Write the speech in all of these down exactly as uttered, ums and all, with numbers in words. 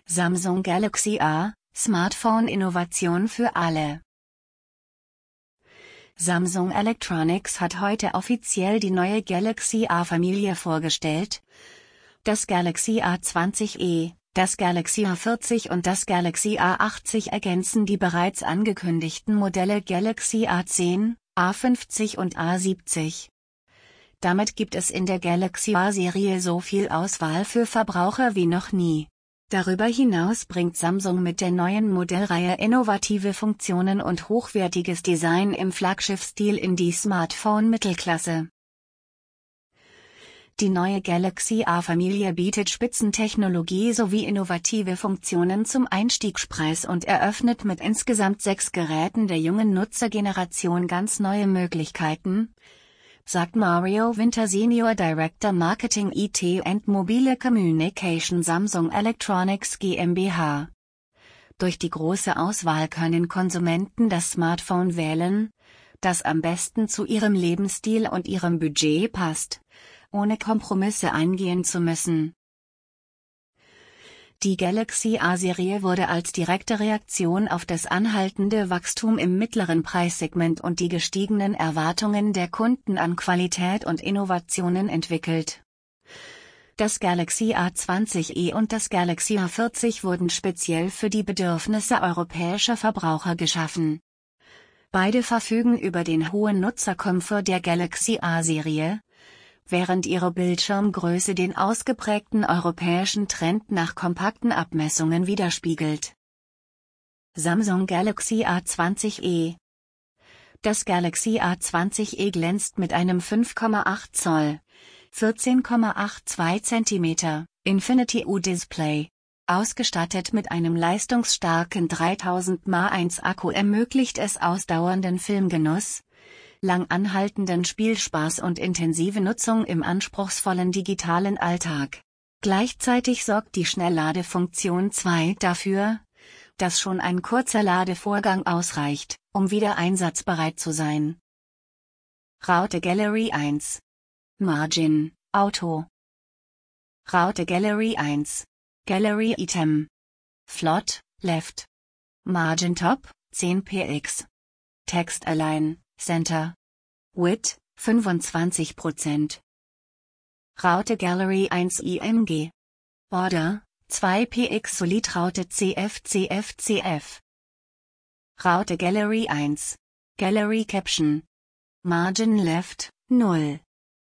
Samsung Galaxy A, Smartphone-Innovation für alle. Samsung Electronics hat heute offiziell die neue Galaxy A-Familie vorgestellt. Das Galaxy A zwanzig e, das Galaxy A vierzig und das Galaxy A achtzig ergänzen die bereits angekündigten Modelle Galaxy A zehn, A fünfzig und A siebzig. Damit gibt es in der Galaxy A-Serie so viel Auswahl für Verbraucher wie noch nie. Darüber hinaus bringt Samsung mit der neuen Modellreihe innovative Funktionen und hochwertiges Design im Flaggschiff-Stil in die Smartphone-Mittelklasse. Die neue Galaxy A-Familie bietet Spitzentechnologie sowie innovative Funktionen zum Einstiegspreis und eröffnet mit insgesamt sechs Geräten der jungen Nutzergeneration ganz neue Möglichkeiten, sagt Mario Winter Senior Director Marketing I T and Mobile Communication Samsung Electronics GmbH. Durch die große Auswahl können Konsumenten das Smartphone wählen, das am besten zu ihrem Lebensstil und ihrem Budget passt, ohne Kompromisse eingehen zu müssen. Die Galaxy A-Serie wurde als direkte Reaktion auf das anhaltende Wachstum im mittleren Preissegment und die gestiegenen Erwartungen der Kunden an Qualität und Innovationen entwickelt. Das Galaxy A zwanzig e und das Galaxy A vierzig wurden speziell für die Bedürfnisse europäischer Verbraucher geschaffen. Beide verfügen über den hohen Nutzerkomfort der Galaxy A-Serie, während ihre Bildschirmgröße den ausgeprägten europäischen Trend nach kompakten Abmessungen widerspiegelt. Samsung Galaxy A zwanzig e. Das Galaxy A zwanzig e glänzt mit einem fünf Komma acht Zoll, vierzehn Komma zweiundachtzig Zentimeter, Infinity U Display. Ausgestattet mit einem leistungsstarken dreitausend mal eins Akku ermöglicht es ausdauernden Filmgenuss, lang anhaltenden Spielspaß und intensive Nutzung im anspruchsvollen digitalen Alltag. Gleichzeitig sorgt die Schnellladefunktion zwei dafür, dass schon ein kurzer Ladevorgang ausreicht, um wieder einsatzbereit zu sein. Raute Gallery eins. Margin, Auto. Raute Gallery eins. Gallery Item. Flot, Left. Margin Top, zehn px. Text Align, Center. Width, fünfundzwanzig Prozent. Raute Gallery eins I M G. Border, zwei px Solid Raute C F C F C F. Raute Gallery eins. Gallery Caption. Margin Left, null.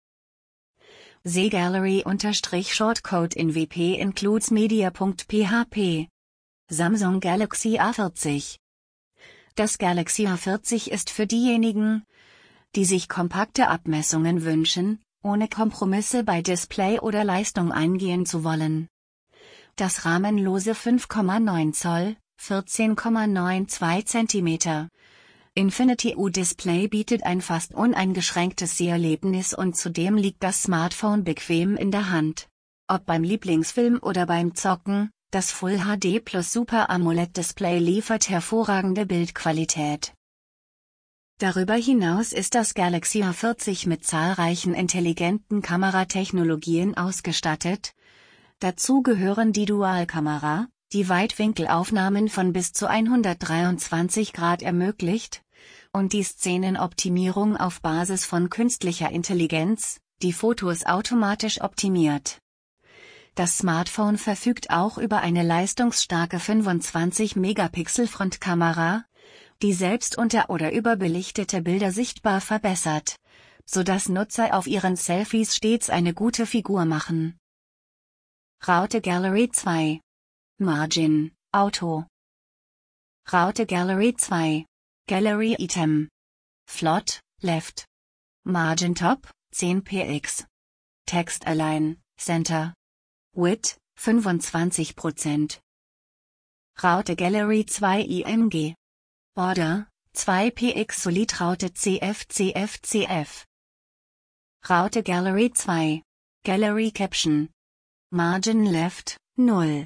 See Gallery-Shortcode in W P includes media.php. Samsung Galaxy A vierzig. Das Galaxy A vierzig ist für diejenigen, die sich kompakte Abmessungen wünschen, ohne Kompromisse bei Display oder Leistung eingehen zu wollen. Das rahmenlose fünf Komma neun Zoll, vierzehn Komma zweiundneunzig Zentimeter Infinity U Display bietet ein fast uneingeschränktes Seherlebnis und zudem liegt das Smartphone bequem in der Hand. Ob beim Lieblingsfilm oder beim Zocken, das Full H D Plus Super AMOLED Display liefert hervorragende Bildqualität. Darüber hinaus ist das Galaxy A vierzig mit zahlreichen intelligenten Kameratechnologien ausgestattet. Dazu gehören die Dualkamera, die Weitwinkelaufnahmen von bis zu hundertdreiundzwanzig Grad ermöglicht, und die Szenenoptimierung auf Basis von künstlicher Intelligenz, die Fotos automatisch optimiert. Das Smartphone verfügt auch über eine leistungsstarke fünfundzwanzig Megapixel Frontkamera, die selbst unter- oder überbelichtete Bilder sichtbar verbessert, sodass Nutzer auf ihren Selfies stets eine gute Figur machen. Raute Gallery zwei. Margin, Auto. Raute Gallery zwei. Gallery Item. Flot, Left. Margin Top, zehn px. Text Align, Center. Width, fünfundzwanzig Prozent. Raute Gallery zwei I M G. Border, zwei px Solid Raute C F C F C F. Raute Gallery zwei. Gallery Caption. Margin Left, null.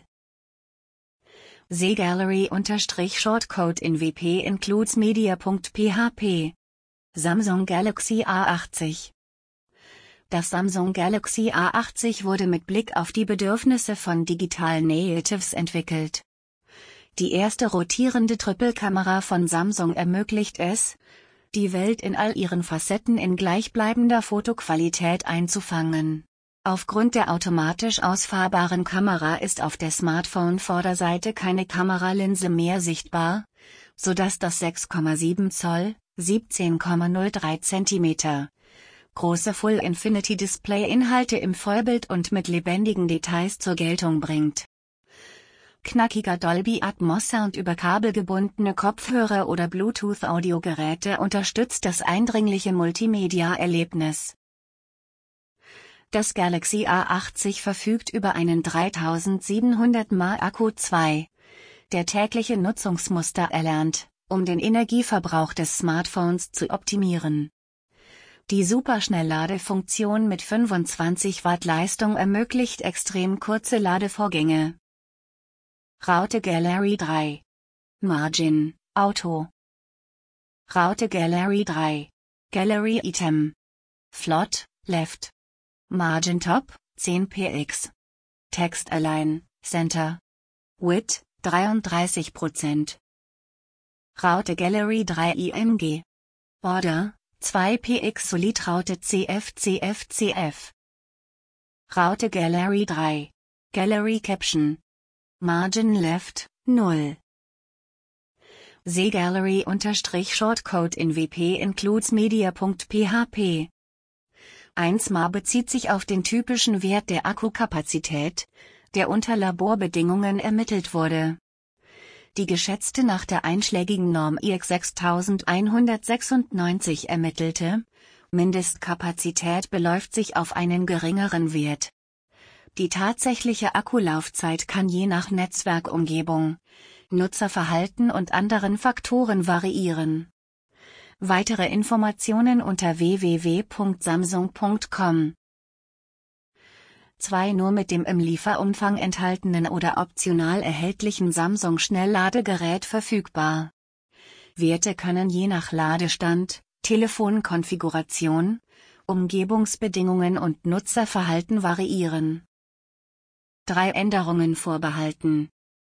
See Gallery-Shortcode in W P includes media.php. Samsung Galaxy A achtzig. Das Samsung Galaxy A achtzig wurde mit Blick auf die Bedürfnisse von Digital Natives entwickelt. Die erste rotierende Triple-Kamera von Samsung ermöglicht es, die Welt in all ihren Facetten in gleichbleibender Fotoqualität einzufangen. Aufgrund der automatisch ausfahrbaren Kamera ist auf der Smartphone-Vorderseite keine Kameralinse mehr sichtbar, sodass das sechs Komma sieben Zoll, siebzehn Komma null drei Zentimeter große Full-Infinity-Display Inhalte im Vollbild und mit lebendigen Details zur Geltung bringt. Knackiger Dolby Atmos Sound über kabelgebundene Kopfhörer oder Bluetooth-Audiogeräte unterstützt das eindringliche Multimedia-Erlebnis. Das Galaxy A achtzig verfügt über einen dreitausendsiebenhundert Milliampere Akku zwei, der tägliche Nutzungsmuster erlernt, um den Energieverbrauch des Smartphones zu optimieren. Die Superschnellladefunktion mit fünfundzwanzig Watt Leistung ermöglicht extrem kurze Ladevorgänge. Raute Gallery drei. Margin, Auto. Raute Gallery drei. Gallery Item. Flot, Left. Margin Top, zehn Px. Text Align, Center. Width, dreiunddreißig Prozent. Raute Gallery drei I M G. Border, zwei Px Solid Raute C F C F C F. Raute Gallery drei. Gallery Caption. Margin Left, null. See Gallery-Shortcode in W P includes media.php. eins Ma bezieht sich auf den typischen Wert der Akkukapazität, der unter Laborbedingungen ermittelt wurde. Die geschätzte nach der einschlägigen Norm I X sechstausendeinhundertsechsundneunzig ermittelte Mindestkapazität beläuft sich auf einen geringeren Wert. Die tatsächliche Akkulaufzeit kann je nach Netzwerkumgebung, Nutzerverhalten und anderen Faktoren variieren. Weitere Informationen unter w w w punkt samsung punkt com. Zwei nur mit dem im Lieferumfang enthaltenen oder optional erhältlichen Samsung Schnellladegerät verfügbar. Werte können je nach Ladestand, Telefonkonfiguration, Umgebungsbedingungen und Nutzerverhalten variieren. Drei Änderungen vorbehalten.